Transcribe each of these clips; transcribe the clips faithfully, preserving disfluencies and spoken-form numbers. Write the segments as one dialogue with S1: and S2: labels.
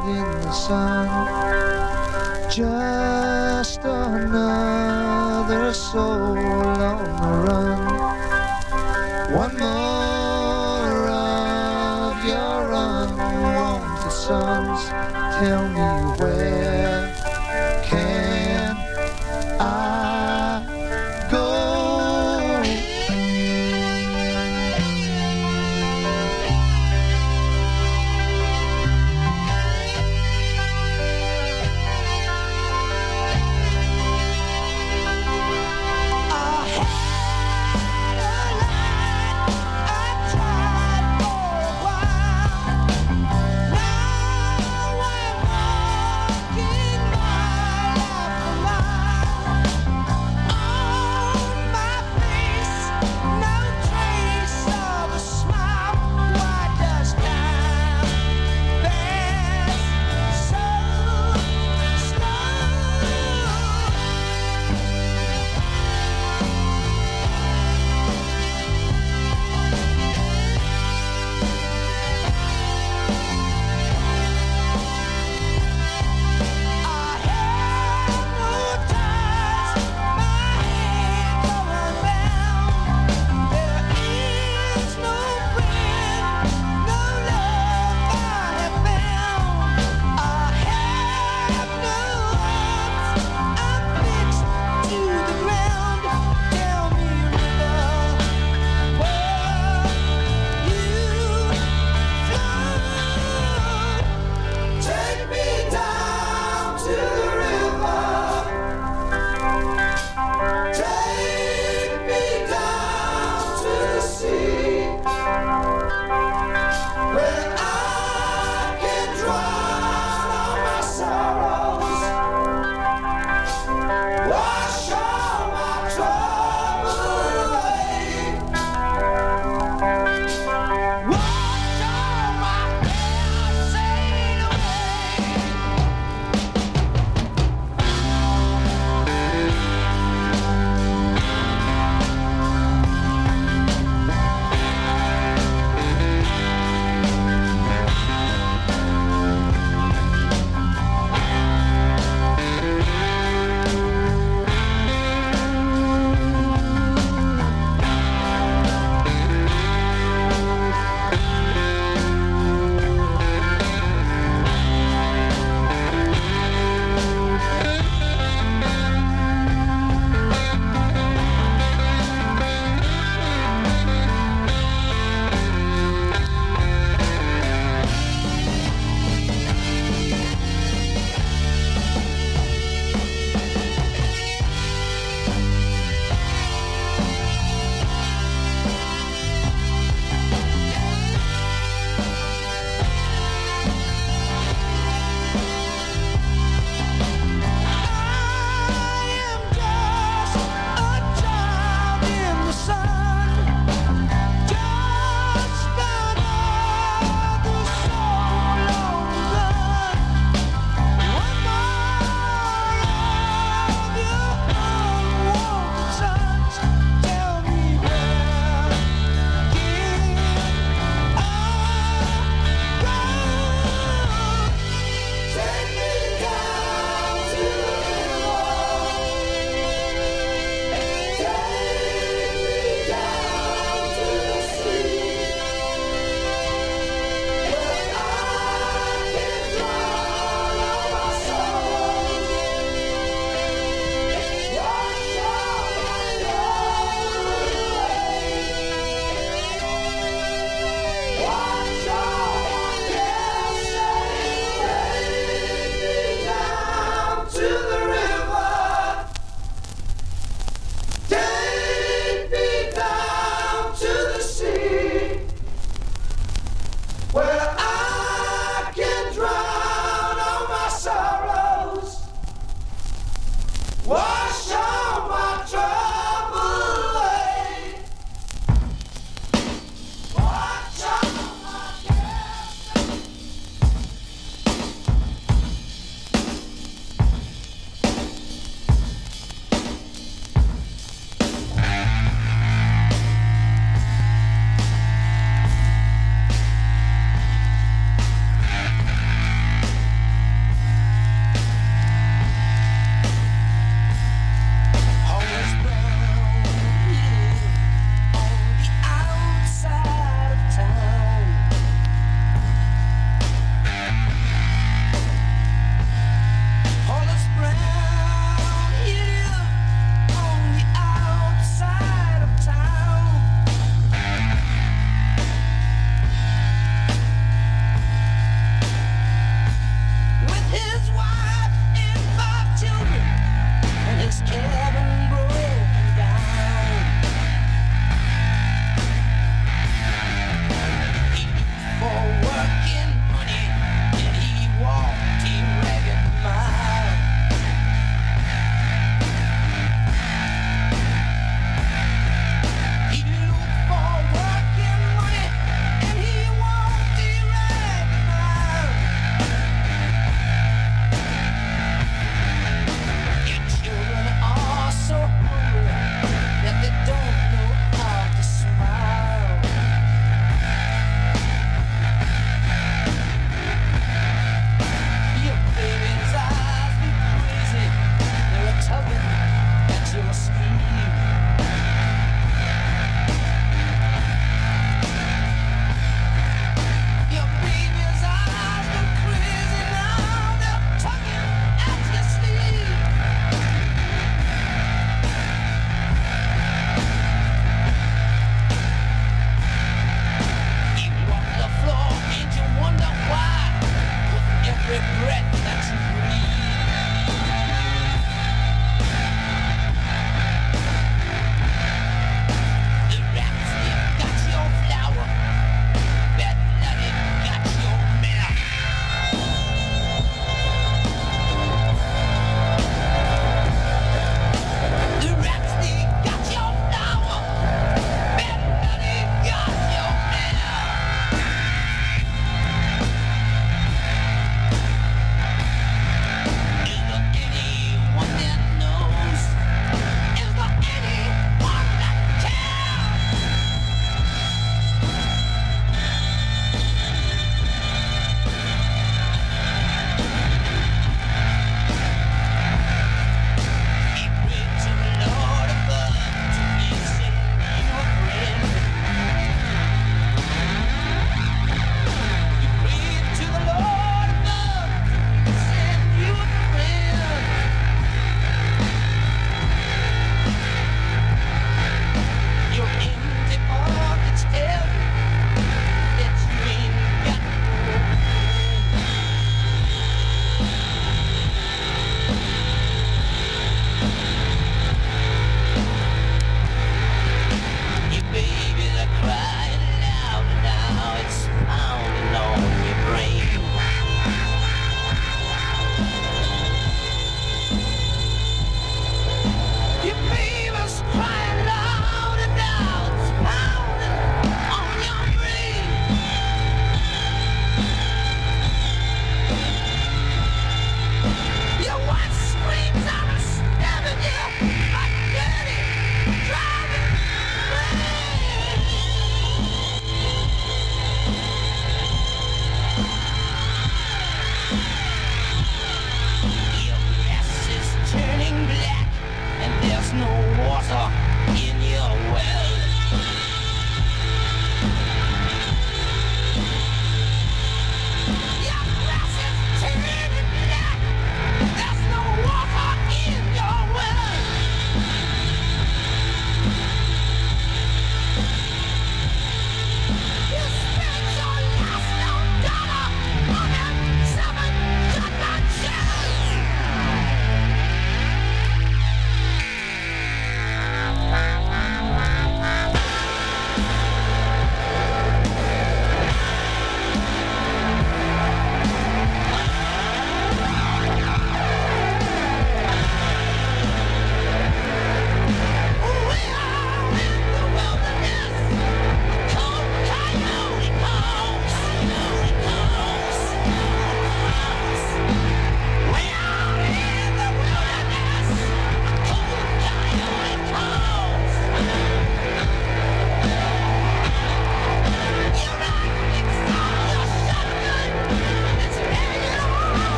S1: in the sun. Just another soul on the run. One more of your unwanted sons. Tell me where can I go?
S2: Yeah.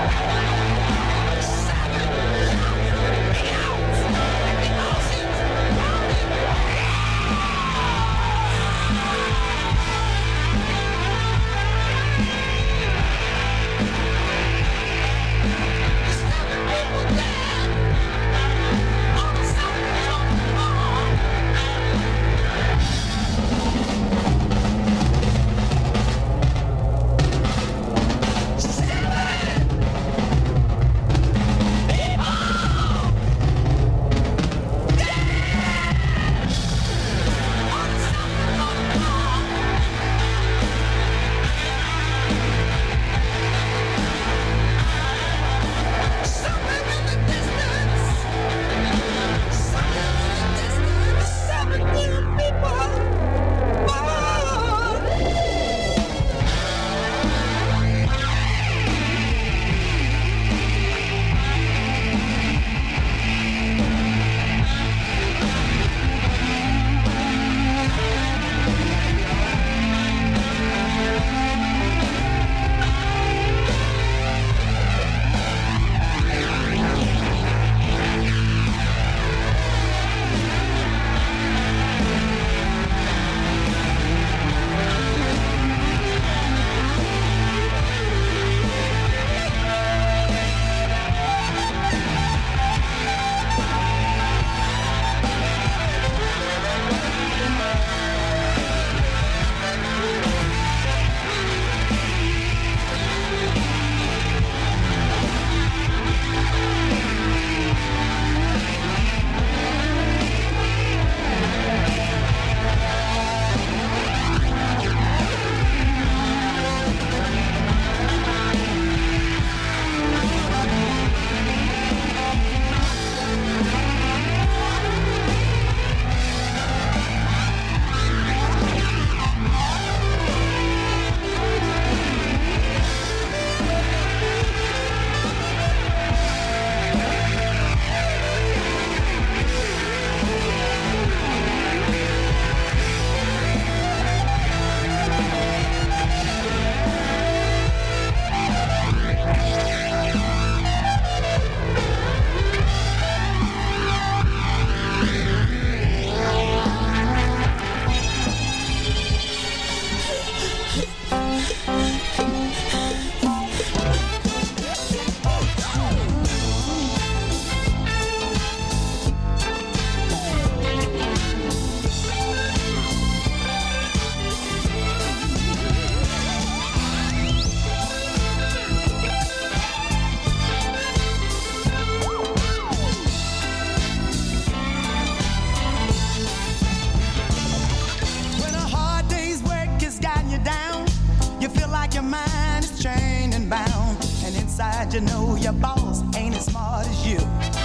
S2: inside you know your boss ain't as smart as you.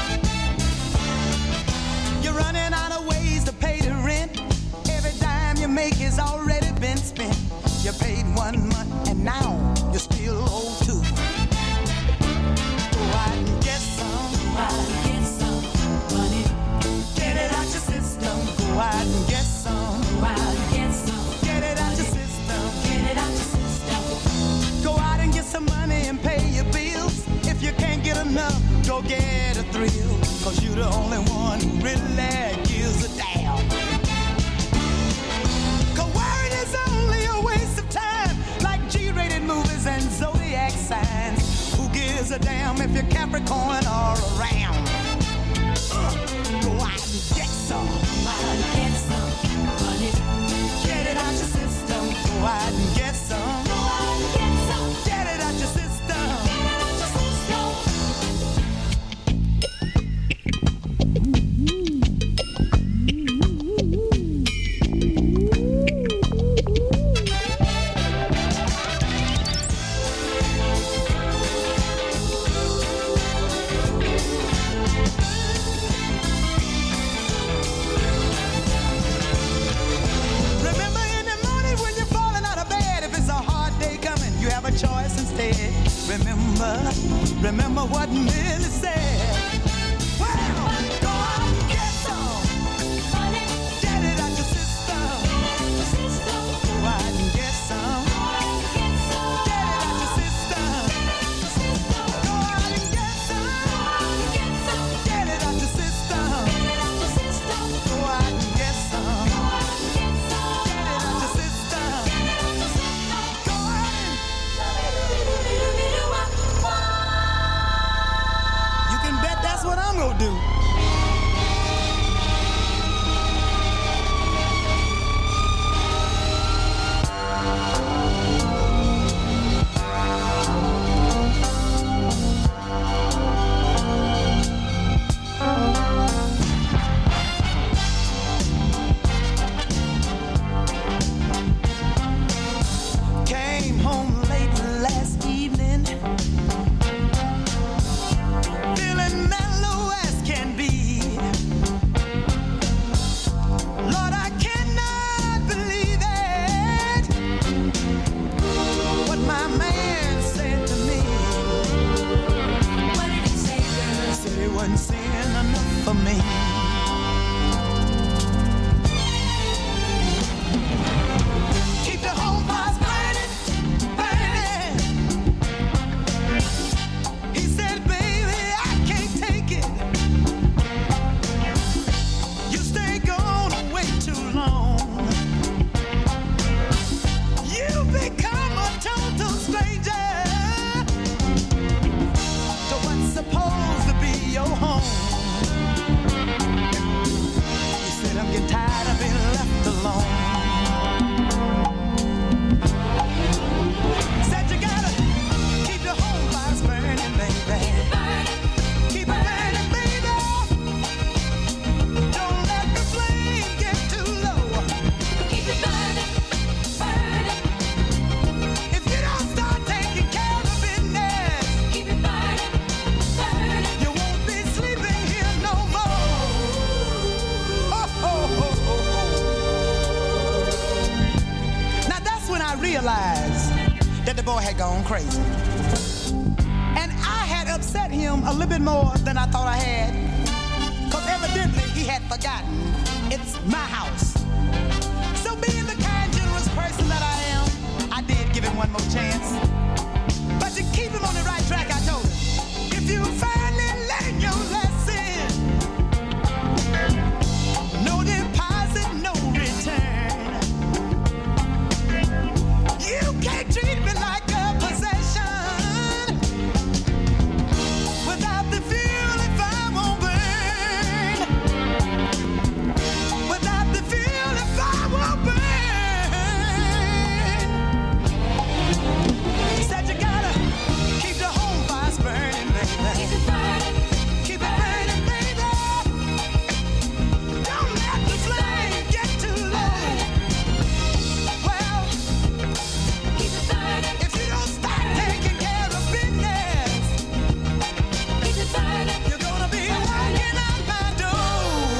S2: You're running out of ways to pay the rent. Every dime you make has already been spent. You paid one month and now you're still owe two. Go out and get some. Go out and get some money. Get it out your system. Go out and get some. Go out and get some. Get it out your system. Get it out your system. Go out and get some money and pay your bills. If you can't get enough, go get a thrill. Cause you're the only one who really gives a damn. Cause worrying is only a waste of time. Like G-rated movies and zodiac signs. Who gives a damn if you're Capricorn or a Ram? Uh, go out and get some. Go out and get some money. Get it out your system. Go out and get some. Go out and get some. Get it out your system. Get it out your system. Remember in the morning when you're falling out of bed, if it's a hard day coming, you have a choice instead. Remember, remember what Millie said. Well, go out and get some money. Get it out your system. Go out and get some. Get it out your system. Go do. Came home late last evening, feeling mellow as can be. Lord, I cannot believe it, what my man said to me.
S3: What did he say, girl?
S2: Said he wasn't saying enough for me. Keep the home fires burning, burning. He said, baby, I can't take it. You stay gone away too long. You become a total stranger to what's supposed to be your home. He said, I'm getting tired of being left alone. Said you gotta keep the home fires burning, baby. Keep it burning, baby. Don't let the flame get too low.
S3: Keep it burning, burning.
S2: If you don't start taking care of business,
S3: Keep it burning, burning.
S2: you won't be sleeping here no more. Oh, oh, oh, oh, oh. Now that's when I realized that the boy had gone crazy. And I had upset him a little bit more than I thought I had. Because evidently he had forgotten it's my house. So being the kind, generous person that I am, I did give him one more chance. But to keep him on the right track, I told him, if you finally learn your lesson, no deposit, no return. You can't treat me like a possession. Without the fuel, if I won't burn. Without the fuel, if I won't burn. Said you gotta keep the home fires burning, baby.
S3: Keep it burning,
S2: Keep it burning, baby. Don't let the flame get too low. Well,
S3: keep it burning,
S2: if you don't start taking care of business,
S3: keep it burning.
S2: you're gonna be walking out my door.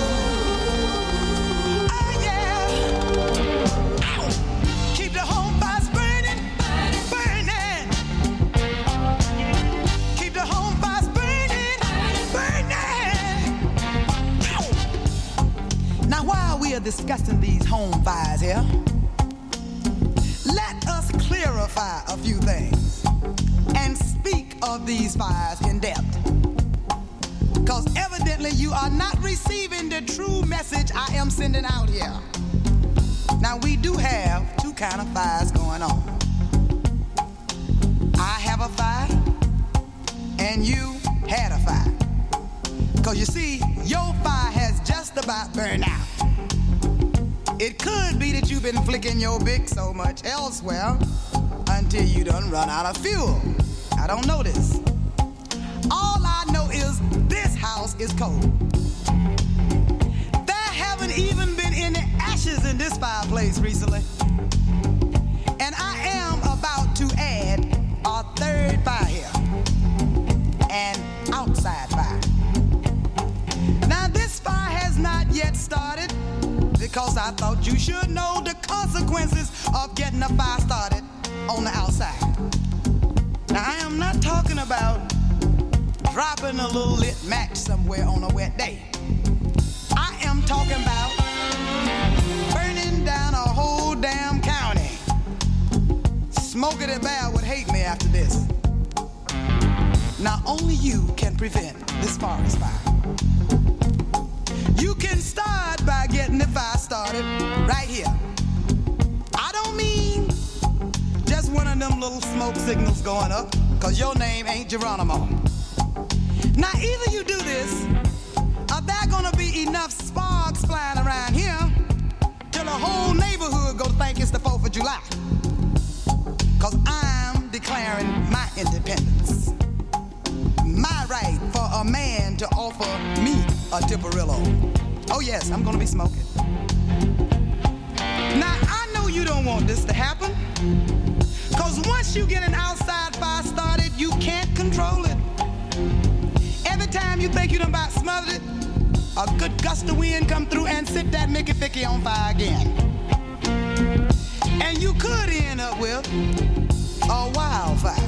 S2: Oh yeah. Ow. Keep the home fires burning, burning. Keep the home fires burning, burning. Ow. Now while we are discussing these home fires here, let us clarify a few things and speak of these fires in depth. Because evidently you are not receiving the true message I am sending out here. Now we do have two kind of fires going on. I have a fire and you had a fire. Because you see, your fire has just about burned out. It could be that you've been flicking your Bic so much elsewhere until you done run out of fuel. I don't know this. All I know is this house is cold. There haven't even been any ashes in this fireplace recently. And I am about to add a third fire here. An outside fire. Now this fire has not yet started because I thought you should know the consequences of getting a fire started on the outside. Now I am not talking about dropping a little lit match somewhere on a wet day. I am talking about burning down a whole damn county. Smokey the Bear would hate me after this. Now only you can prevent this forest fire. You can start by getting the fire started right here. I don't mean just one of them little smoke signals going up, cause your name ain't Geronimo. Now either you do this gonna be enough sparks flying around here till the whole neighborhood go think it's the fourth of July. Cause I'm declaring my independence. My right for a man to offer me a Dipperillo. Oh yes, I'm gonna be smoking. Now I know you don't want this to happen. Cause once you get an outside fire started, you can't control it. Every time you think you done about smothered it, a good gust of wind come through and set that Mickey Ficky on fire again. And you could end up with a wildfire.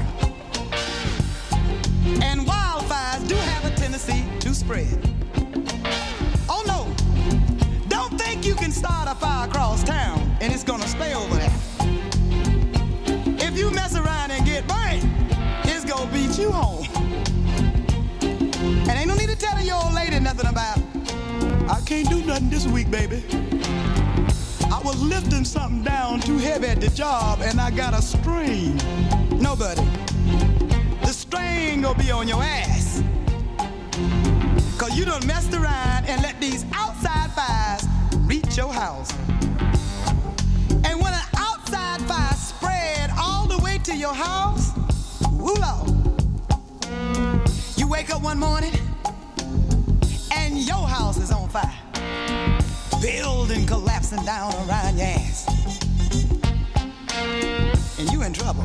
S2: And wildfires do have a tendency to spread. Oh no, don't think you can start a fire across town and it's gonna stay over there. If you mess around and get burned, it's gonna beat you home. And ain't no need to tell your old lady nothing about, I can't do nothing this week, baby. I was lifting something down too heavy at the job and I got a strain. Nobody. The strain gonna be on your ass. Cause you done messed around and let these outside fires reach your house. And when an outside fire spread all the way to your house, woo Lord. You wake up one morning and your house is on fire. Building collapsing down around your ass. And you in trouble.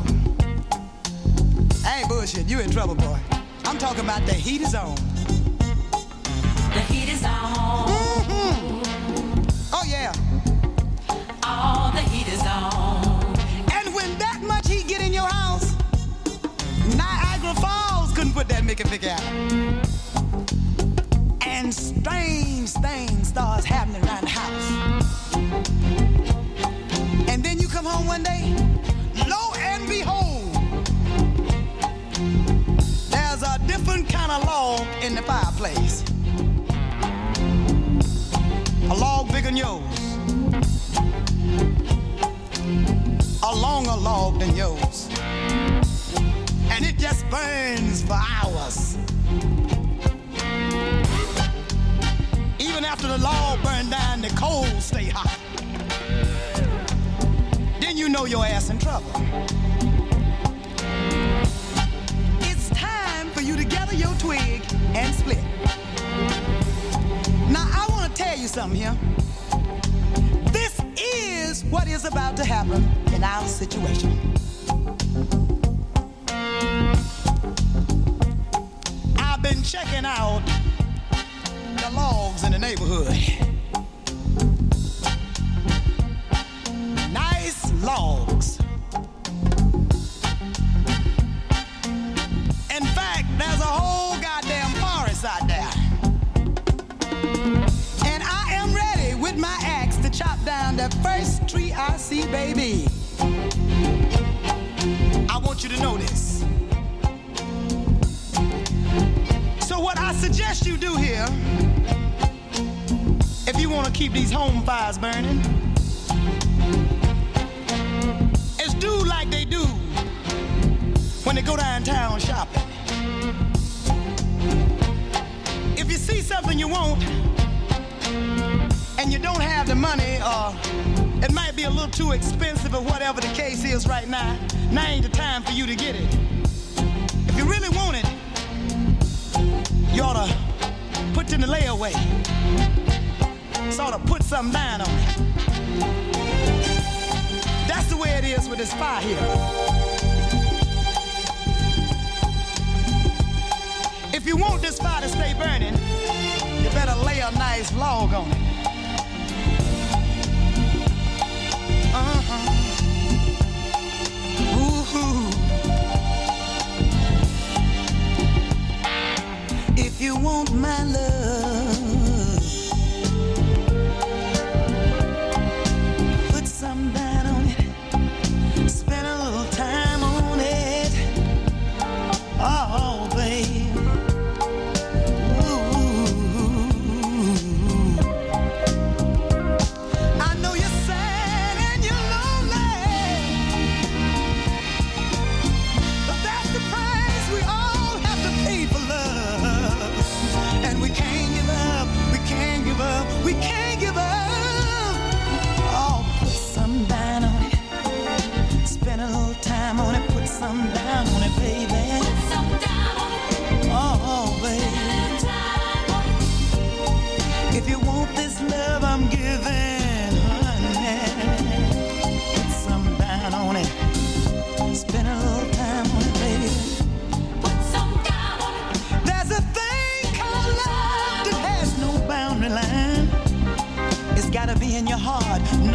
S2: I ain't bullshit, you in trouble, boy. I'm talking about the heat is on.
S3: The heat is on.
S2: Mm-hmm. Oh yeah.
S3: All the heat is on.
S2: And when that much heat get in your house, Niagara Falls couldn't put that Mickey Ficky out. And strange things starts happening around the house. And then you come home one day, lo and behold, there's a different kind of log in the fireplace. A log bigger than yours. A longer log than yours. And it just burns for hours. Even after the log burned down, the coals stay hot. Then you know your ass in trouble. It's time for you to gather your twig and split. Now I want to tell you something here. This is what is about to happen in our situation. I've been checking out the logs in the neighborhood. Nice logs. In fact, there's a whole goddamn forest out there. And I am ready with my axe to chop down the first tree I see, baby. I want you to know this. So what I suggest you do here, if you want to keep these home fires burning, is do like they do when they go downtown shopping. If you see something you want and you don't have the money, or it might be a little too expensive or whatever the case is right now, now ain't the time for you to get it. If you really want it, you ought to put it in the layaway. Sort of put something down on it. That's the way it is with this fire here. If you want this fire to stay burning, you better lay a nice log on it. Uh-huh. Ooh-hoo. If you want my love, put some down on it, spend a little time on it. Oh, baby. Ooh. I know you're sad and you're lonely, but that's the price we all have to pay for love. And we can't give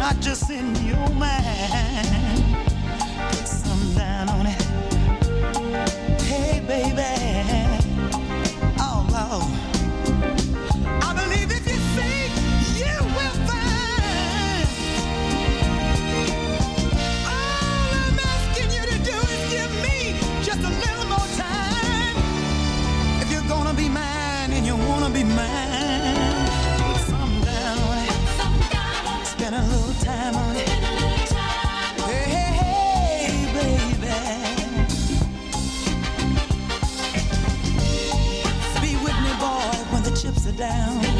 S2: not just in your mind. Put some down on it. Hey, baby. Oh, Lord. I believe if you seek, you will find. All I'm asking you to do is give me just a little more time. If you're gonna be mine and you wanna be mine, put some down on it. Spend a little time on it. Hey, hey, hey, baby. Be with me, boy, when the chips are down.